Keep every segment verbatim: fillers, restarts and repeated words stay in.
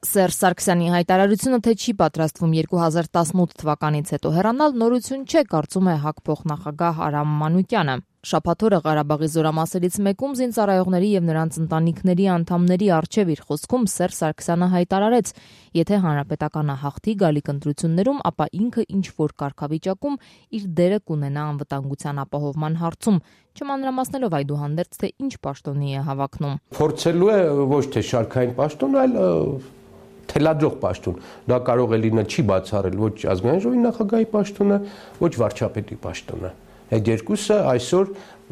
Սերժ Սարգսյանի հայտարարությունը, թե չի պատրաստվում երկու հազար տասնութ թվականից հետո հեռանալ, նորություն չէ, կարծում է ՀԱԿ փոխնախագահ Արամ Մանուկյանը։ Շաբաթ օրը Ղարաբաղի զորամասերից մեկում զինծառայողների եւ նրանց ընտանիքների անդամների առջեւ իր խոսքում Սերժ Սարգսյանը հայտարարեց, եթե հանրապետականը հաղթի գալիք ընտրություններում, ապա ինքը ինչ որ կարգավիճակում իր դերը կունենա անվտանգության ապահովման հարցում, չմանրամասնելով այդուհանդերձ, թե ինչ պաշտոնի է հավակնում։ Փորձելու է ոչ թե շարքային պաշտոն, այլ թելադրող պաշտոն։ Դա կարող է լինել, չի բացառել ոչ ազգային ժողովի նախագահի պաշտոնը, ոչ վարչապետի պաշտոնը։ Այդ երկուսը այսօր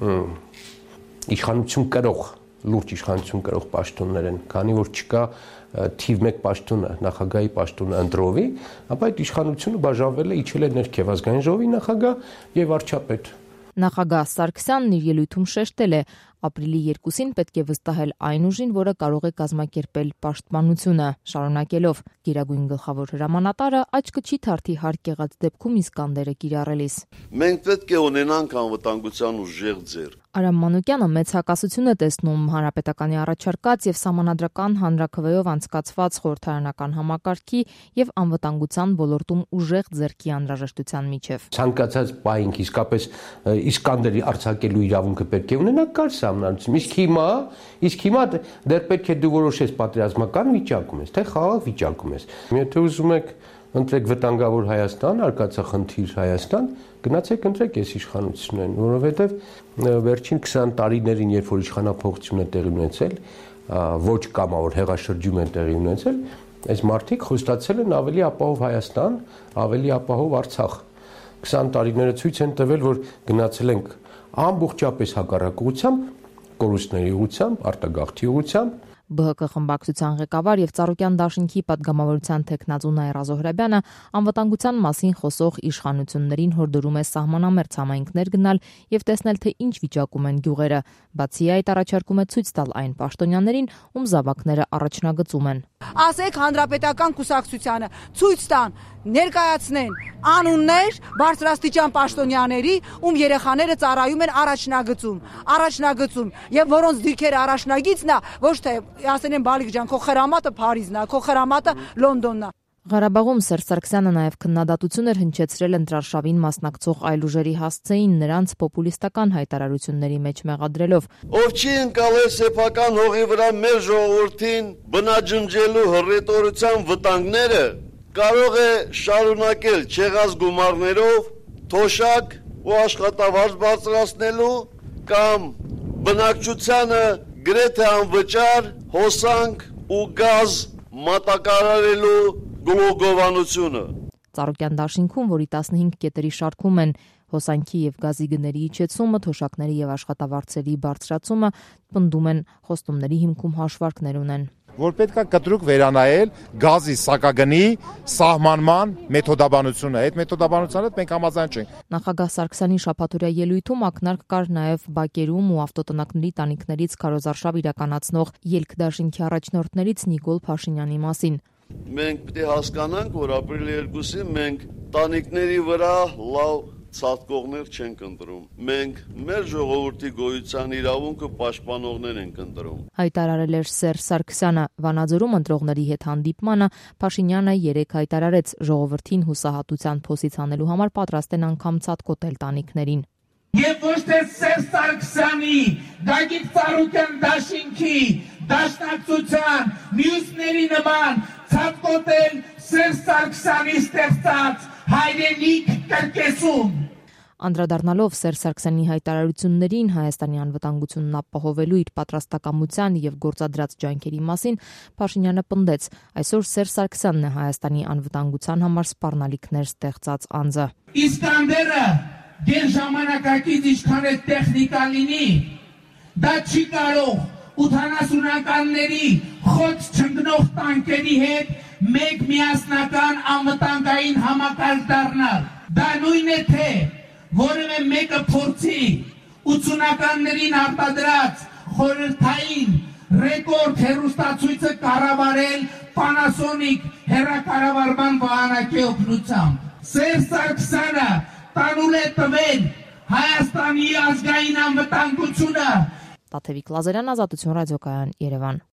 իշխանություն կրող, լուրջ իշխանություն կրող պաշտոններ են, քանի որ չկա թիվ մեկ պաշտոնը, նախագահի պաշտոնը ընտրովի, ապա այդ իշխանությունը բաժանվել է, իջել է ներքև ազգային ժողովի նախագահ եւ վարչապետ։ Նախագահ Սարգսյանն իր ելույթում շեշտել է, ապրիլի երկուսին պետք է վստահել այն ուժին, որը կարող է կազմակերպել պաշտպանությունը, շարունակելով Գերագույն գլխավոր հրամանատարը աչքը չի թարթի հարկ եղած դեպքում Իսկանդերը կիրառելիս։ Մենք պետք է ունենանք անվտանգության ուժեղ ձեռք։ Արամ Մանուկյանը մեծ հակասություն է տեսնում հանրապետականի առաջարկած եւ սահմանադրական հանրաքվեով անցկացված խորհրդարանական համակարգի եւ անվտանգության ոլորտում ուժեղ ձեռքի անհրաժեշտության միջև։ Ցանկացած պահինք իսկապես Իսկանդերի արձակելու իրավունքը պետք է ունենա կար սահմանադրություն։ Իսկ հիմա, իսկ հիմա դեռ պետք է դու որոշես պատերազմական վիճակում ես, թե խաղաղ վիճակում ես։ Եթե ուզում եք ընտրեք վտանգավոր Հայաստան, արկածախնդիր Հայաստան, գնացեք ընտրեք այս իշխանություններին, որովհետև վերջին քսան տարիներին, երբ որ իշխանափոխություն է տեղի ունեցել, ոչ կամավոր հեղաշրջում է տեղի ունեցել, այս մարդիկ խոստացել են ավելի ապահով Հայաստան, ավելի ապահով Արցախ։ քսան տարիները ցույց են տվել, որ գնացել ենք ամբողջապես հակառակ ուղղությամբ, կորուստների ուղղությամբ, արտագաղթի ուղղությամբ։ ԲՀԿ խմբակցության ղեկավար եւ Ծառուկյան դաշինքի падգամավորության թեկնածու Նաիրա Զոհրաբյանը անվտանգության մասին խոսող իշխանություններին հորդորում է սահմանամերձ համայնքներ գնալ եւ տեսնել, թե ինչ վիճակում են գյուղերը։ Բացի այդ, առաջարկում է ցույց տալ այն պաշտոնյաներին, ում զավակները առաջնագծում են։ Ասեք հանրապետական կուսակցությանը ցույց տան, ներկայացնեն անուններ բարձրաստիճան պաշտոնյաների, ում երեխաները ծառայում են առաջնագծում, առաջնագծում եւ որոնց դիրքերը առաջնագիծն է, ոչ թե ասեն են Բալիկ ջան, քո խրամատը Փարիզն է, քո խրամատը Լոնդոնն է։ Ղարաբաղում Սերժ Սարգսյանը նաև քննադատություն էր հնչեցրել ընտրարշավին մասնակցող այլ ուժերի հասցեին նրանց պոպուլիստական հայտարարությունների մեջ մեղադրելով. Ով չի ընկալել սեփական հողի վրա մեր ժողովրդին բնաջնջելու հռետորության վտանգները, կարող է շարունակել չեղած գումարներով թոշակ ու աշխատավարձ բարձրացնելու կամ բնակչությանը գրեթե անվճար հոսանք ու գազ մատակարարելու գլուխգովանությունը։ Ծառուկյան դաշինքում, որի տասնհինգ կետերի շարքում են հոսանքի եւ գազի գների իջեցումը, թոշակների եւ աշխատավարձերի բարձրացումը, պնդում են խոստումների հիմքում հաշվարկներ ունեն։ Որ պետք է կտրուկ վերանայել գազի սակագնի սահմանման մեթոդաբանությունը։ Այդ մեթոդաբանությանը մենք համաձայն չենք։ Նախագահ Սարգսյանի շաբաթօրյա ելույթում ակնարկ կար նաև բակերում ու ավտոտնակների տանիքներից քարոզարշավ իրականացնող ելքդաշինքի առաջնորդներից Նիկոլ Փաշինյանի մասին։ Մենք պետք է հասկանանք, որ ապրիլի երկուսին մենք տանիքների վրա լավ ցածկողներ չենք ընտրում։ Մենք մեր ժողովրդի գոյության իրավունքը պաշտպանողներ ենք ընտրում։ Հայտարարել էր Սերժ Սարգսյանը Վանաձորում ընտրողների հետ հանդիպմանը, Փաշինյանը երեկ հայտարարեց ժողովրդին հուսահատության փոսից հանելու համար պատրաստ են անգամ ցածկոտել տանիքներին։ Եվ ոչ թե Սերժ Սարգսյանի, Գագիկ Ծառուկյան դաշինքի, դաշնակցության, մյուսների նման ցածկոտել Սերժ Սարգսյանի ստեղծած հայրենիք կրկեսում։ Անդրադառնալով Սերժ Սարգսյանի հայտարարություններին Հայաստանի անվտանգությունն ապահովելու իր պատրաստակամության եւ գործադրած ջանքերի մասին, Փաշինյանը պնդեց, այսօր Սերժ Սարգսյանն է Հայաստանի անվտանգության համար սպառնալիքներ ստեղծած անձը։ Իսկանդերը դեր ժամանակակից ինչքան է տեխնիկա լինի, դա չի կարող ութանասունականների խոց չընկնող տանկերի հետ մեկ միասնական անվտանգային համակարգ դառնալ։ Դա նույնն է թե որևէ մեկը փորձի ութսունականներին արտադրած խորհրդային ռեկորդ հեռուստացույցը կառավարել Panasonic հեռակառավարման վահանակի օգնությամբ։ Սերժ Սարգսյանը տանուլ է տվել Հայաստանի ազգային անվտանգությունը։ Տաթևիկ Լազարյան, Ազատություն ռադիոկայան, Երևան։